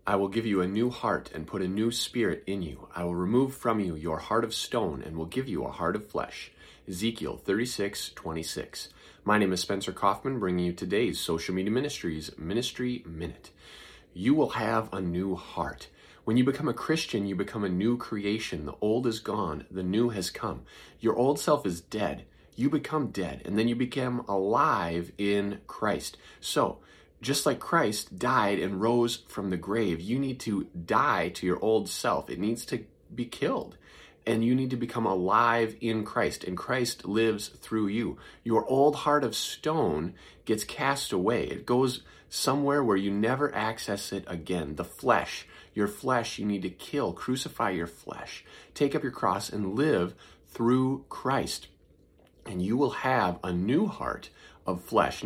I will give you a new heart and put a new spirit in you. I will remove from you your heart of stone and will give you a heart of flesh. Ezekiel 36:26. My name is Spencer Kaufman, bringing you today's Social Media Ministries Ministry Minute. You will have a new heart. When you become a Christian, you become a new creation. The old is gone, the new has come. Your old self is dead. You become dead, and then you become alive in Christ. So, just like Christ died and rose from the grave, you need to die to your old self. It needs to be killed. And you need to become alive in Christ, and Christ lives through you. Your old heart of stone gets cast away. It goes somewhere where you never access it again. The flesh, your flesh, you need to kill, crucify your flesh. Take up your cross and live through Christ. And you will have a new heart of flesh.